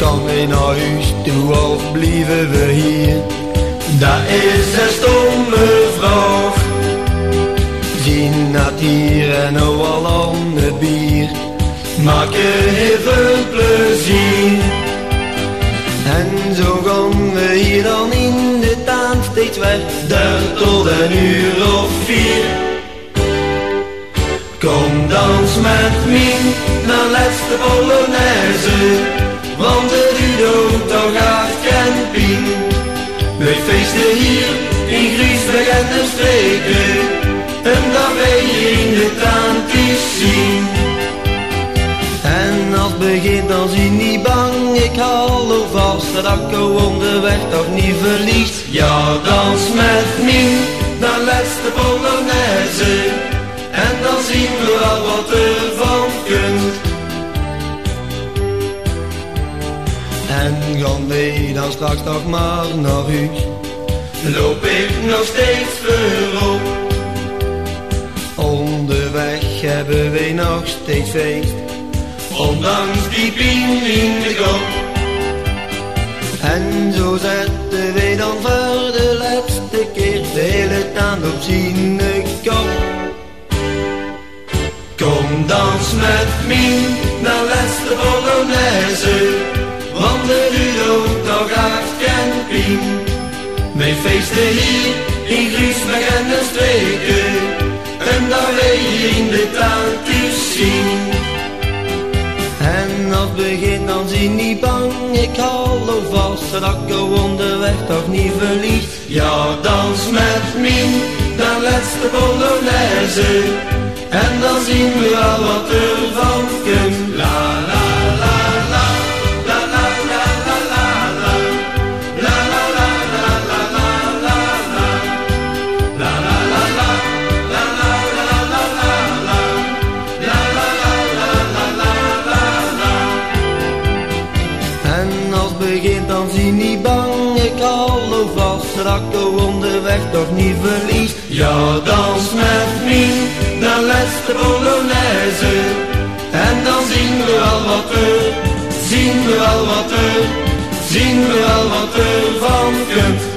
Gaan we naar huis toe of blijven we hier? Dat is een stomme vraag. Zien dat hier en nou al aan het bier. Maken heel veel plezier. En zo gaan we hier dan in de tuin steeds verder tot 1:04. Kom dans met mij naar laatste Polonaise, want het duurt toch hard camping. We feesten hier in Griesweg en de streken, en dan ben je in de tuin te zien. En als het begint dan zie niet bang, ik hou vast dat ik onderweg toch niet verlies. Ja, dans met mij naar laatste Polonaise, en dan zien we wel wat er van kunt. En gaan we dan straks toch maar naar huis, loop ik nog steeds voorop. Onderweg hebben we nog steeds feest, ondanks die pijn in de kop. En zo zetten we dan voor de laatste keer de hele tand op zijn kop. Kom dans met mij naar laatste Polonaise, want de duurt toch hard camping. Wij feesten hier in Griesweg en de streken, en daar ben je in de tuin te zien. En als het begint dan zie niet bang, ik hou vast dat ik onderweg toch niet verlies. Ja, dans met mij naar laatste Polonaise, en dan zien we wel wat er van komt. La la la la, la la la la la la, la la la la la la la la, la la la la, la la la la la la, la la la la la la la. En als het begint dan zie niet bang, ik hou vast dat ik onderweg toch niet verlies. Ja, dans met mij naar laatste Polonaise, en dan zien we wel wat er, zien we wel wat er, zien we wel wat er van komt.